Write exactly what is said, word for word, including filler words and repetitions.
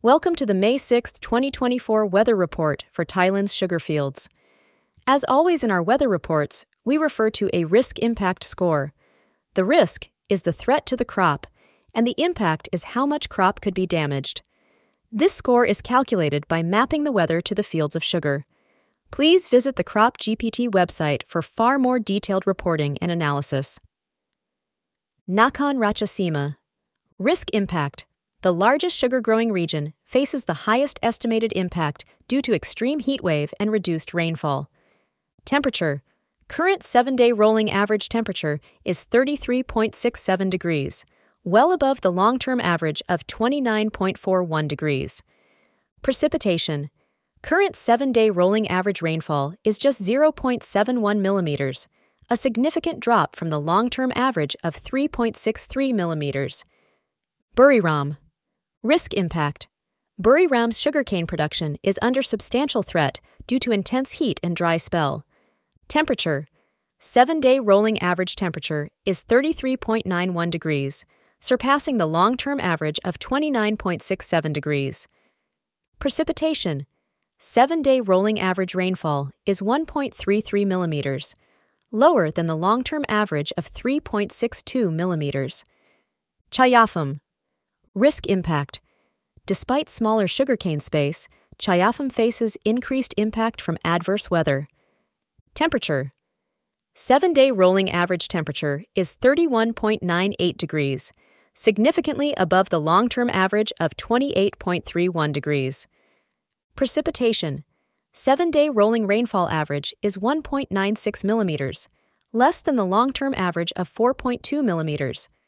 Welcome to the May sixth, twenty twenty-four weather report for Thailand's sugar fields. As always in our weather reports, we refer to a risk impact score. The risk is the threat to the crop, and the impact is how much crop could be damaged. This score is calculated by mapping the weather to the fields of sugar. Please visit the Crop G P T website for far more detailed reporting and analysis. Nakhon Ratchasima. Risk impact. The largest sugar-growing region faces the highest estimated impact due to extreme heat wave and reduced rainfall. Temperature. Current seven-day rolling average temperature is thirty-three point six seven degrees, well above the long-term average of twenty-nine point four one degrees. Precipitation. Current seven-day rolling average rainfall is just zero point seven one millimeters, a significant drop from the long-term average of three point six three millimeters. Buriram. Risk impact. Buriram's sugarcane production is under substantial threat due to intense heat and dry spell. Temperature. Seven-day rolling average temperature is thirty-three point nine one degrees, surpassing the long-term average of twenty-nine point six seven degrees. Precipitation. Seven-day rolling average rainfall is one point three three millimeters, lower than the long-term average of three point six two millimeters. Chayapam. Risk impact. Despite smaller sugarcane space, Chayapam faces increased impact from adverse weather. Temperature. Seven-day rolling average temperature is thirty-one point nine eight degrees, significantly above the long-term average of twenty-eight point three one degrees. Precipitation. Seven-day rolling rainfall average is one point nine six millimeters, less than the long-term average of four point two millimeters.